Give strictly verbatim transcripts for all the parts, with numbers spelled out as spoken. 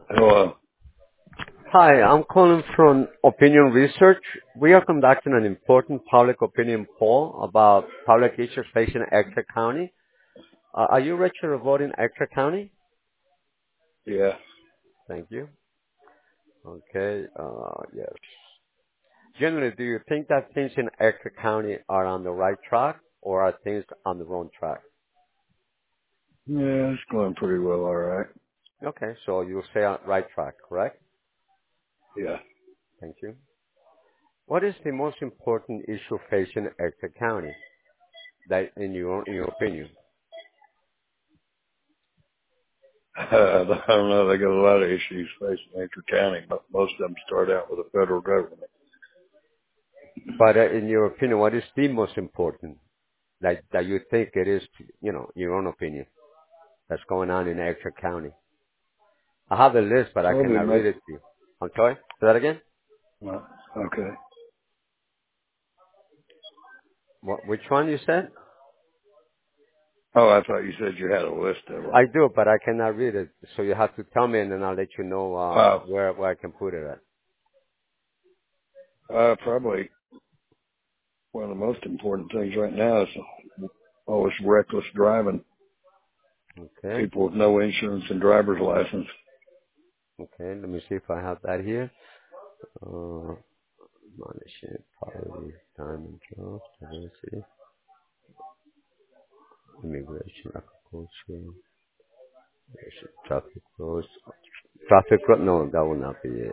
Hello. Hi, I'm calling from Opinion Research. We are conducting an important public opinion poll about public issues facing Ector County. Uh, are you registered to vote in Ector County? Yeah. Thank you. Okay, uh, yes. Generally, do you think that things in Ector County are on the right track or are things on the wrong track? Yeah, it's going pretty well, all right. Okay, so you say on right track, correct? Yeah. Thank you. What is the most important issue facing Ector County, that in your in your opinion? Uh, I don't know. They got a lot of issues facing Anchor County, but most of them start out with the federal government. But uh, in your opinion, what is the most important that that you think it is? You know, your own opinion that's going on in Ector County. I have the list, but I Probably cannot read make. it to you. I'm sorry. Say that again. Well, okay. What, which one you said? Oh, I thought you said you had a list of them. I do, but I cannot read it. So you have to tell me, and then I'll let you know uh, Oh, where where I can put it at. uh, probably one of the most important things right now is all this reckless driving. Okay. People with no insurance and driver's license. Okay. Let me see if I have that here. Uh, Monitoring, poverty, time and jobs, diversity, immigration, agriculture, traffic laws. Traffic law? No, that will not be it.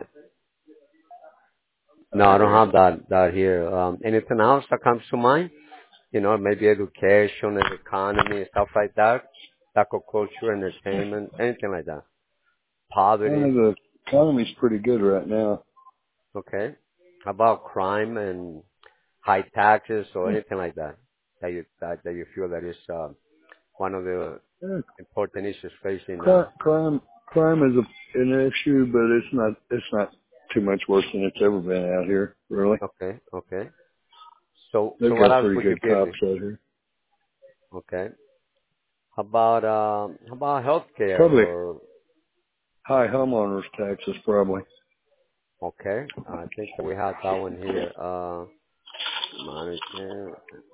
No, I don't Okay. have that that here. Um, anything else that comes to mind? You know, maybe education and economy and stuff like that. Agriculture, entertainment, anything like that. Uh, Poverty. the economy's pretty good right now. Okay. How about crime and high taxes or anything like that? That you that, that you feel that is uh, one of the Yeah, important issues facing. Uh, Crime, crime, crime is a, an issue, but it's not, it's not too much worse than it's ever been out here, really. okay, okay. So They've so what got else pretty would you good give cops me? out here. Okay. How about um how about healthcare Probably or high homeowners taxes, probably. okay? I think we have that one here. Uh, management.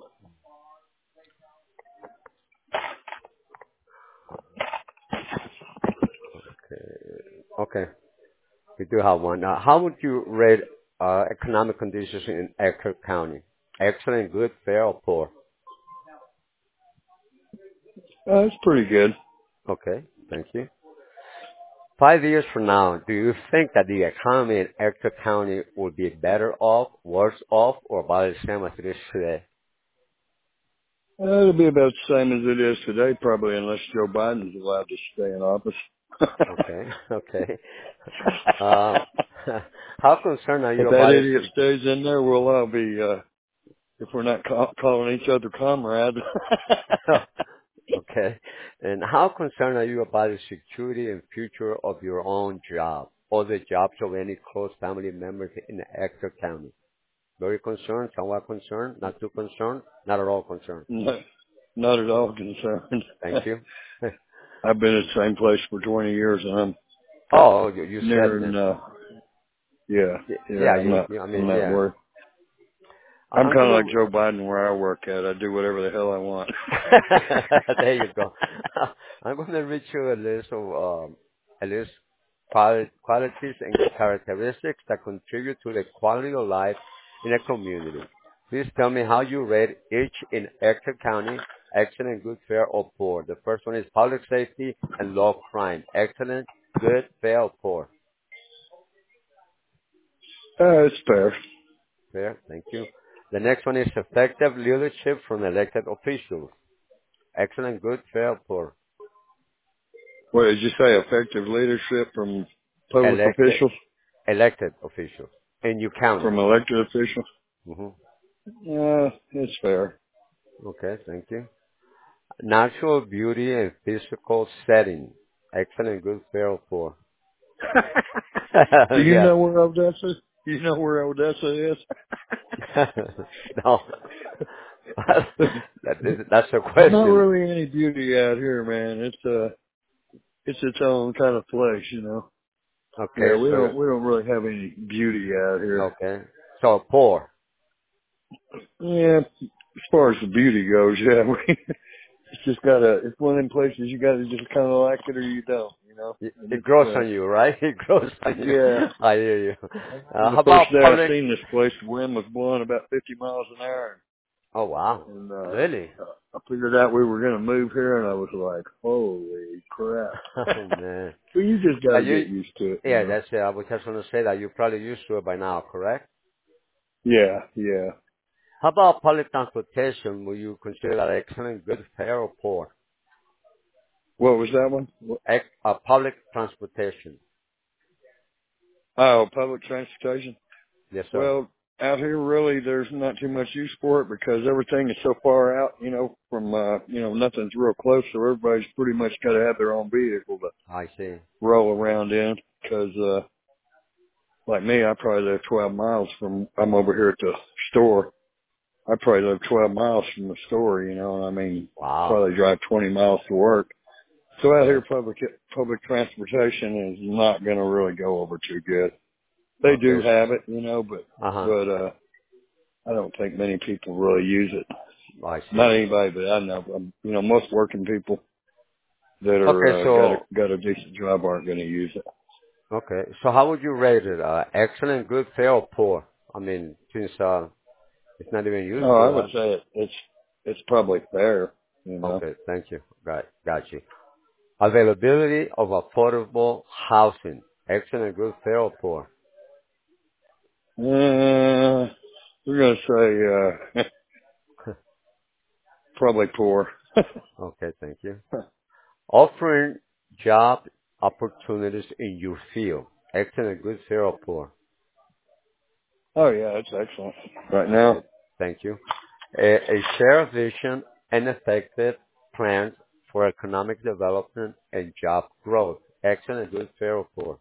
Okay, we do have one. Uh, how would you rate uh, economic conditions in Ector County? Excellent, good, fair, or poor? Uh, it's pretty good. Okay, thank you. Five years from now, do you think that the economy in Ector County will be better off, worse off, or about the same as it is today? Uh, it'll be about the same as it is today, probably, unless Joe Biden's allowed to stay in office. Okay, okay. Um, how concerned are If you that about this? idiot stays in there, we'll all be, uh, if we're not ca- calling each other comrades. Okay. And how concerned are you about the security and future of your own job or the jobs of any close family members in Ector County? Very concerned, somewhat concerned, not too concerned, not at all concerned. No, not at all concerned. Thank you. I've been at the same place for twenty years, and I'm Oh, you, you said near then. uh yeah, Y- yeah, Yeah, I'm you, not, you I I'm mean, not yeah. worried. I- I'm I'm kind of gonna, like Joe Biden where I work at. I do whatever the hell I want. there you go. I'm gonna read you a list of, um, a list quali- qualities and characteristics that contribute to the quality of life in a community. Please tell me how you rate each in Ector County. Excellent, good, fair, or poor. The first one is public safety and low crime. Excellent, good, fair, or poor. Uh, it's fair. Fair, thank you. The next one is effective leadership from elected officials. Excellent, good, fair, or poor. What did you say? Effective leadership from public Elected, officials, elected officials in your county. from elected officials? Hmm. Yeah, it's fair. Okay, thank you. Natural beauty and physical setting. Excellent, good, fair, or poor. Do you Yeah. know where Odessa? Do you know where Odessa is? No. that is, that's a There's not question. really any beauty out here, man. It's uh, it's its own kind of place, you know. Yeah, Okay, we so don't we don't really have any beauty out here. okay, so poor. Yeah, as far as the beauty goes, yeah, we it's just gotta. It's one of them places you gotta just kind of like it or you don't, you know. It, And it it's grows uh, on you, right? It grows on you. yeah. I hear you. And Uh, the how first about day I public? seen this place, the wind was blowing about fifty miles an hour, Oh wow, and uh, really? I figured out we were gonna move here, and I was like, holy crap. Oh man. So you just Are gotta you? get used to it, you Yeah, know. that's it. I was just going to say that you're probably used to it by now, correct? Yeah, yeah. How about public transportation? Will you consider that excellent, good, fair, or poor? What was that one? What? Ex- uh, public transportation. Oh, public transportation. Yes, sir. Well, out here really there's not too much use for it because everything is so far out, you know, from uh you know, nothing's real close, so everybody's pretty much gotta have their own vehicle to I see. roll around in. Because uh like me, I probably live twelve miles from I'm over here at the store. I probably live twelve miles from the store, you know, and I mean Wow. probably drive twenty miles to work. So out Okay. here public public transportation is not gonna really go over too good. They do Okay. have it, you know, but Uh huh. but uh I don't think many people really use it. I see. Not anybody, but I know. Um, you know, most working people that Okay. are uh, got a So got a decent job aren't going to use it. okay. So how would you rate it? Uh, excellent, good, fair, or poor? I mean, since uh, it's not even used Oh, for I would that. say it, it's it's probably fair. You know. Okay. Thank you. Got got you. Availability of affordable housing. Excellent, good, fair, or poor? Uh, we're going to say uh, probably poor. Okay. Thank you. Offering job opportunities in your field. Excellent, good, fair, or poor? Oh yeah, it's excellent. Right now. Okay, thank you. A, a shared vision and effective plans for economic development and job growth. Excellent, good, fair, or poor?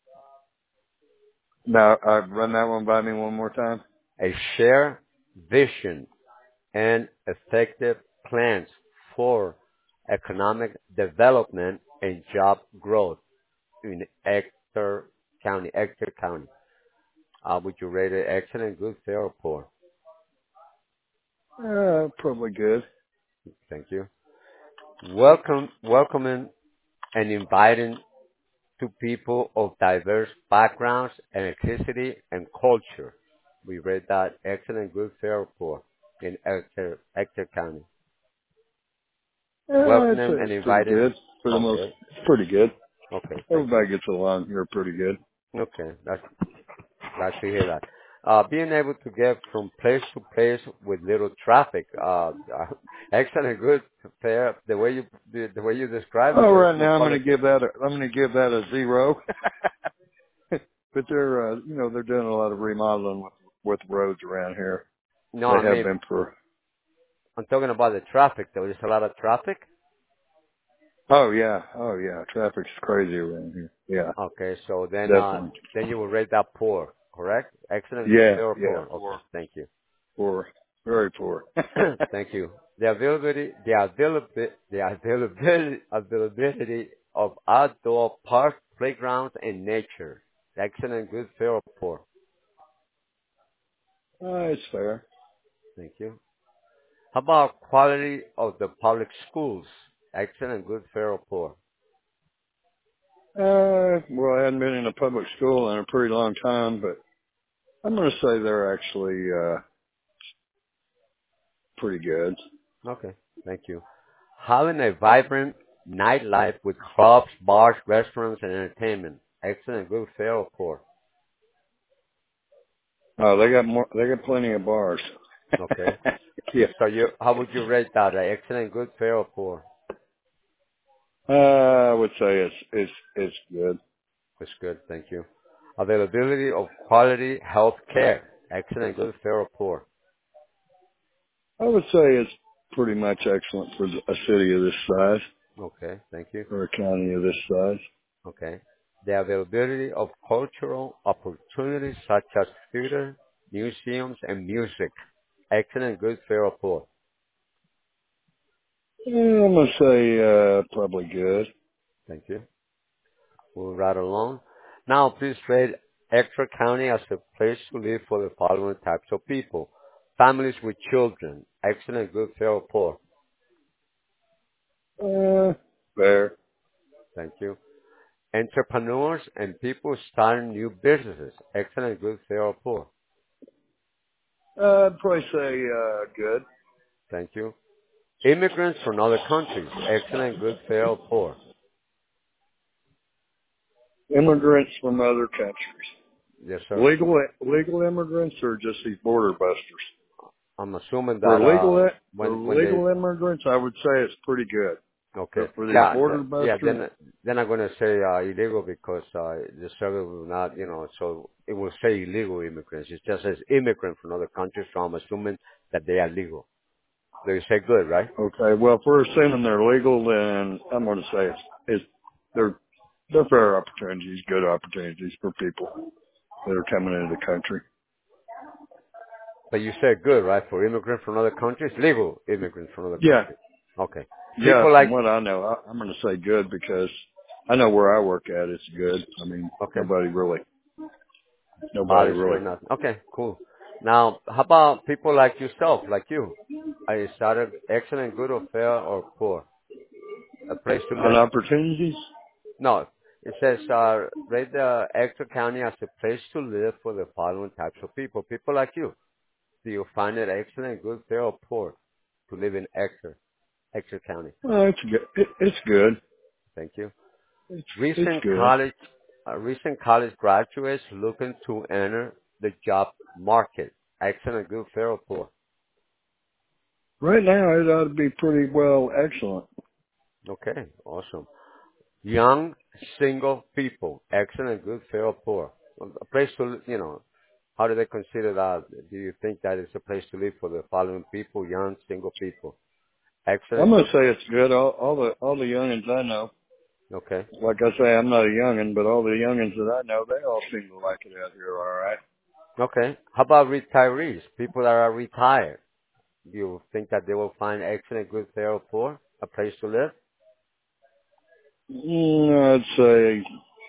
Now, uh, run that one by me one more time. A shared vision and effective plans for economic development and job growth in Ector County, Ector County. Uh, would you rate it excellent, good, fair, or poor? Uh, probably good. Thank you. Welcome, welcoming and inviting to people of diverse backgrounds and ethnicity and culture. We rate that excellent, good, fair, or poor in Ector, Ector County. Uh, I'd say Welcoming and it's pretty inviting. good for the most. Okay, It's pretty good. okay, thank you. Everybody gets along here pretty good. Okay, that's glad to hear that. Uh, being able to get from place to place with little traffic, uh, uh, excellent, good, fair. The way you the, the way you describe it, Oh, your right your now I'm going public. to give that a, I'm going to give that a zero. But they're, uh, you know, they're doing a lot of remodeling with with roads around here. No, They I have mean been for. I'm talking about the traffic though. There's a lot of traffic. Oh yeah, oh yeah, traffic's crazy around here. Yeah, Okay, so then uh definitely. then you will rate that poor, correct? Excellent, good, Yeah, fair, or yeah, poor. Okay, poor, thank you. poor, very poor. Thank you. The availability, the availability, the availability, availability of outdoor parks, playgrounds, and nature. Excellent, good, fair, or poor. uh, it's fair. Thank you. How about quality of the public schools? Excellent, good, fair, or poor. Uh, well, I hadn't been in a public school in a pretty long time, but I'm going to say they're actually uh pretty good. Okay, thank you. Having a vibrant nightlife with clubs, bars, restaurants, and entertainment. Excellent, good, fair, or poor. Oh, they got more. They got plenty of bars. Okay. Yeah. So you, how would you rate that? Uh, excellent, good, fair, or poor? Uh, I would say it's it's it's good. That's good, thank you. Availability of quality health care. Excellent, good, fair, or poor? I would say it's pretty much excellent for a city of this size Okay, thank you. or a county of this size. Okay. The availability of cultural opportunities such as theater, museums, and music. Excellent, good, fair, or poor? Yeah, I'm gonna say uh, probably good. Thank you. We'll ride along. Now, please rate Ector County as a place to live for the following types of people. Families with children, excellent, good, fair, or poor. Uh, fair. Thank you. Entrepreneurs and people starting new businesses, excellent, good, fair, or poor. Uh, I'd probably say uh, good. Thank you. Immigrants from other countries, excellent, good, fair, or poor. Immigrants from other countries. Yes, sir. Legal legal immigrants or just these border busters? I'm assuming For that legal uh, for when when they legal immigrants, I would say it's pretty good. okay, But for these yeah, border th- yeah. busters, Then then I'm gonna say uh, illegal because uh, the survey will not, you know, so it will say illegal immigrants. It just says immigrant from other countries, so I'm assuming that they are legal. So you say good, right? okay. Well, if we're assuming they're legal, then I'm going to say it's, it's they're they're fair opportunities, good opportunities for people that are coming into the country. But you said good, right? For immigrants from other countries, legal immigrants from other Yeah, countries. Okay. yeah. People From like what I know, I, I'm going to say good because I know where I work at. It's good. I mean, okay, nobody really, nobody policy or really. nothing. Okay, cool. Now, how about people like yourself, like you? I started excellent, good, or fair, or poor? A place to On live. opportunities, No, it says uh, rate the Ector County as a place to live for the following types of people. People like you. Do you find it excellent, good, fair, or poor to live in Ector, Ector County? well, it's good. It, it's good. Thank you. It's it's Recent good. college, uh, recent college graduates looking to enter the job market. Excellent, good, fair, or poor? Right now, it ought to be pretty well excellent. Okay, awesome. Young, single people. Excellent, good, fair, or poor? A place to, you know, how do they consider that? Do you think that it's a place to live for the following people, young, single people? I'm Excellent, gonna good. say it's good. All, all the all the youngins I know, Okay. like I say, I'm not a youngin, but all the youngins that I know, they all seem to like it out here. All right. Okay. How about retirees? People that are retired. Do you think that they will find excellent, good, fair, or poor? A place to live? Mm, I'd say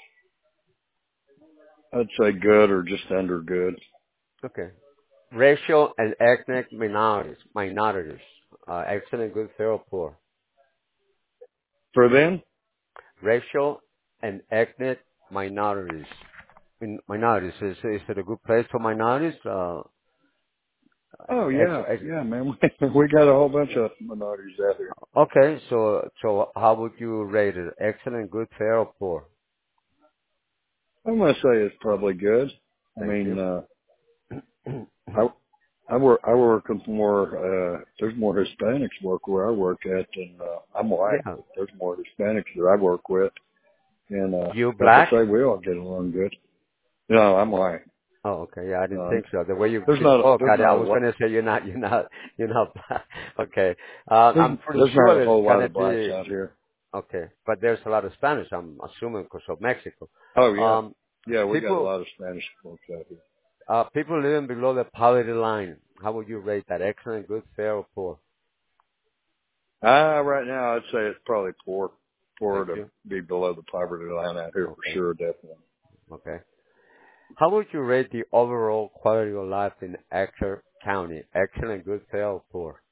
I'd say good or just under good. Okay. Racial and ethnic minorities. Minorities. Uh, excellent, good, fair, or poor? For them? Racial and ethnic minorities. In minorities. Is, is it a good place for minorities? Uh, Oh ex, yeah, ex, yeah, man. We got a whole bunch of minorities out here. okay, so so how would you rate it? Excellent, good, fair, or poor? I'm gonna say it's probably good. I Thank mean, you. uh, I I work I work with more. Uh, there's more Hispanics work where I work at, and uh, I'm white, Yeah. but there's more Hispanics that I work with, and uh, You like I black? say, we all get along good. No, I'm white. Oh, okay. Yeah, I didn't Um, think so. The way you there's not spoke, there's I, I not a was lot gonna say you're not, you're not, you're not black. Okay. Uh, there's I'm pretty there's not sure a there's whole lot gonna of blacks be. out here. Okay, but there's a lot of Spanish. I'm assuming because of Mexico. Oh yeah, Um, yeah, we got a people, lot of Spanish folks out here. uh, people living below the poverty line. How would you rate that? Excellent, good, fair, or poor? Ah, right now I'd say it's probably poor, poor Thank to you. be below the poverty line out here for Okay. sure, definitely. Okay. How would you rate the overall quality of life in Ector County? Excellent, good, fair, or poor?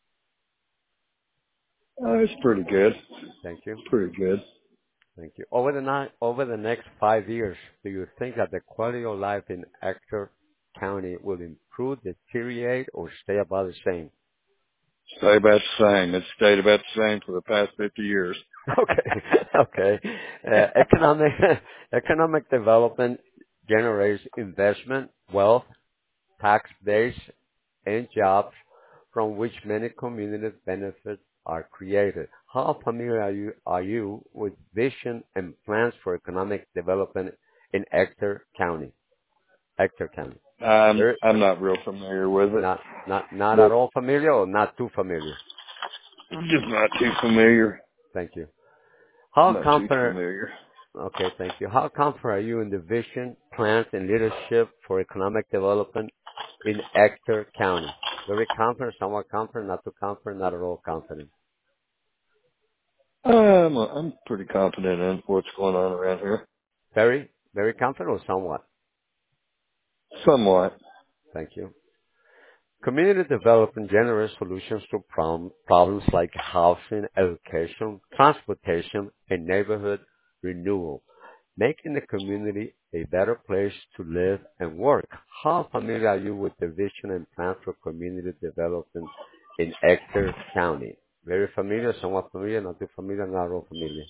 Uh, it's pretty good. Thank you. It's pretty good. Thank you. Over the ni- over the next five years, do you think that the quality of life in Ector County will improve, deteriorate, or stay about the same? Stay about the same. It's stayed about the same for the past fifty years. Okay. Okay. Uh, economic economic development generates investment, wealth, tax base, and jobs from which many community benefits are created. How familiar are you, are you with vision and plans for economic development in Ector County? Ector County. I'm Very, I'm not real familiar with it, not, not, not at but all familiar or not too familiar? I'm just not too familiar. Thank you. How Not too confident, familiar. okay, thank you. How confident are you in the vision, plans, and leadership for economic development in Ector County? Very confident, somewhat confident, not too confident, not at all confident. I'm I'm pretty confident in what's going on around here. Very? Very confident or somewhat? Somewhat. Thank you. Community development generates solutions to problem, problems like housing, education, transportation, and neighborhood renewal, making the community a better place to live and work. How familiar are you with the vision and plan for community development in Ector County? Very familiar, somewhat familiar, not too familiar, not at all familiar.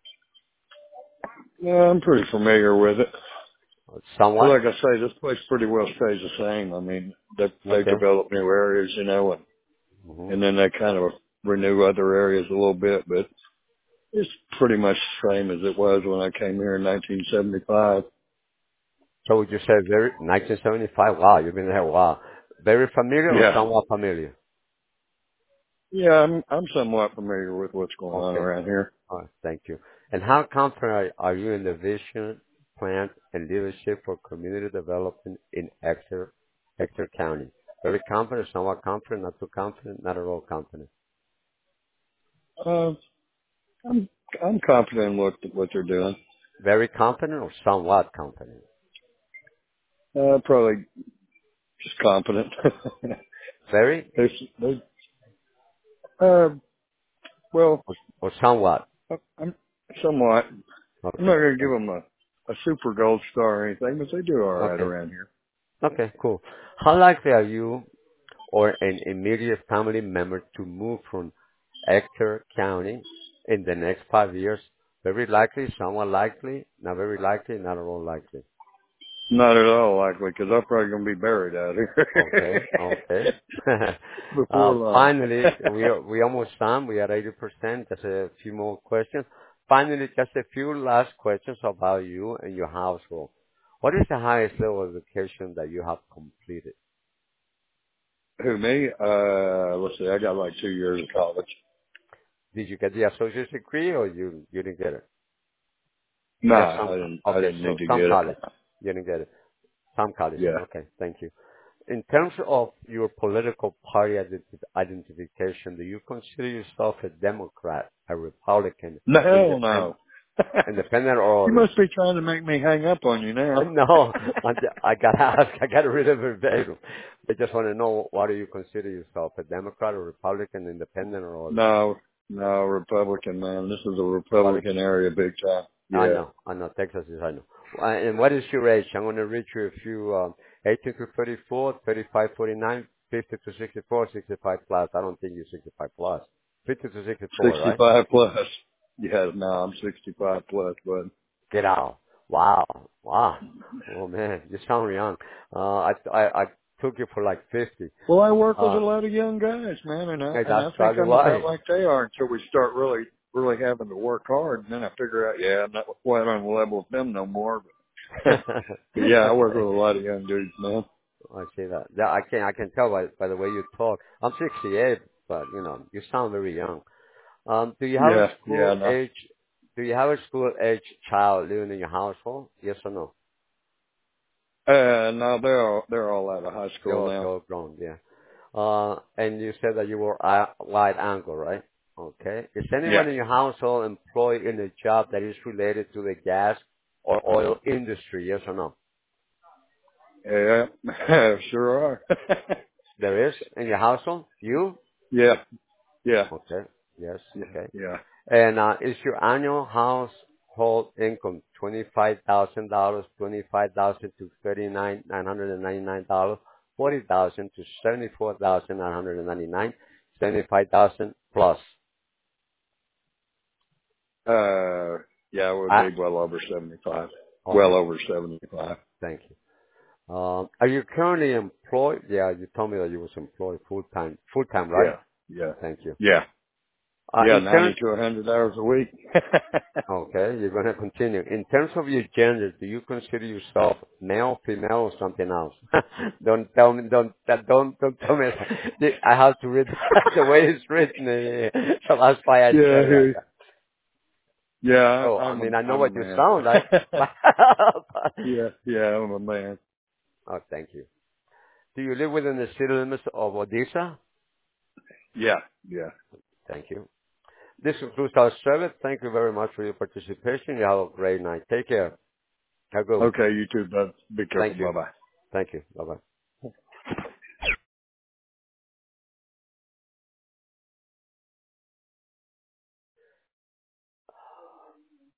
Yeah, I'm pretty familiar with it. But Somewhat? like I say, this place pretty well stays the same. I mean, they they Okay. develop new areas, you know, and hmm and then they kind of renew other areas a little bit, but it's pretty much the same as it was when I came here in nineteen seventy-five. So would you say very, nineteen seventy-five? Wow, you've been there a while. Very familiar or Yeah, somewhat familiar? yeah, I'm I'm somewhat familiar with what's going on Okay. around here. All right. Thank you. And how confident are are you in the vision, plan, and leadership for community development in Exeter, Exeter County? Very confident, somewhat confident, not too confident, not at all confident. Uh, I'm I'm confident in what what they're doing. Very confident or somewhat confident? Uh, probably just confident. Very There's, there's, uh, well, or, or somewhat? I'm somewhat. I'm Okay. not going to give Thank them a, a super gold star or anything, but they do all you. right Okay. around here. Okay, cool. How likely are you or an immediate family member to move from Ector County in the next five years? Very likely, somewhat likely, not very likely, not at all likely. Not at all likely, because I'm probably going to be buried out here Okay, okay. before uh, long. finally, we are, we almost done. We are eighty percent. Just a few more questions. Finally, just a few last questions about you and your household. What is the highest level of education that you have completed? Who, me? Uh, let's see, I got like two years of college. Did you get the associate's degree or you, you didn't get it? Just Nah, some, I didn't, I okay, didn't need so to some get it. college. You didn't get it. Some college. Yeah. Okay, thank you. In terms of your political party identi- identification, do you consider yourself a Democrat, a Republican, No, hell independent, no. independent You or must be trying to make me hang up on you now. no? I, I gotta ask. I gotta read it verbatim. I just want to know what do you consider yourself, a Democrat or Republican, independent or other? No, no, Republican, man. This is a Republican. Republican area big time. I Yeah. know, I know. Texas is, I know. Uh, and what is your age? I'm going to read you a few, um, eighteen to thirty-four, thirty-five, forty-nine, fifty to sixty-four, sixty-five plus. I don't think you're sixty-five plus. fifty to sixty-four, right? sixty-five plus. Yeah, no, I'm sixty-five plus, bud. Get out. Wow. Wow. Oh man, you sound young. Uh, I, I, I took you for like fifty. Well, I work with a Uh, lot of young guys, man, and I hey, and that's I think probably I'm about why. like they are until we start really really having to work hard, and then I figure out, yeah, I'm not quite on the level with them no more. But, but yeah, I work with Okay. a lot of young dudes, man. I see that. Yeah, I can, I can tell by, by the way you talk. I'm sixty-eight, but you know, you sound very young. Um, do you have a Yeah, yeah, school no, age? Do you have a school age child living in your household? Yes or no? uh, no, they're all they're all out of high school You're, now. you're grown, yeah. Uh, and you said that you were a- wide angle, right? Okay. Is Yeah, anyone in your household employed in a job that is related to the gas or oil industry? Yes or no? yeah, sure are. There is in your household. You? yeah, yeah, Okay. Yes. yeah, Okay. yeah. And uh, is your annual household income twenty-five thousand dollars, twenty-five thousand to thirty-nine nine hundred and ninety-nine dollars, forty thousand to seventy-four thousand nine hundred and ninety-nine, seventy-five thousand plus? Uh, yeah, it would Ah, be well over seventy-five. Well okay, over seventy-five. thank you. Um, are you currently employed? Yeah, you told me that you was employed full time. Full time, right? Yeah, yeah, Thank you. yeah, Uh, yeah. in Ninety terms to a hundred hours a week. Okay, you're gonna continue. In terms of your gender, do you consider yourself male, female, or something else? don't tell me. Don't that- don't don't tell me. I have to read the way it's written. eh, So that's why I yeah, said like he- that. yeah. So I- I I'm mean, I a know I'm a what you man. sound like. yeah, yeah. I'm a man. Oh, thank you. Do you live within the city limits of Odessa? Yeah, yeah. Thank you. This concludes our service. Thank you very much for your participation. You have a great night. Take care. Have a good one. Okay, you too, bud. Be careful. Thank you. Bye bye. Thank you. Bye bye.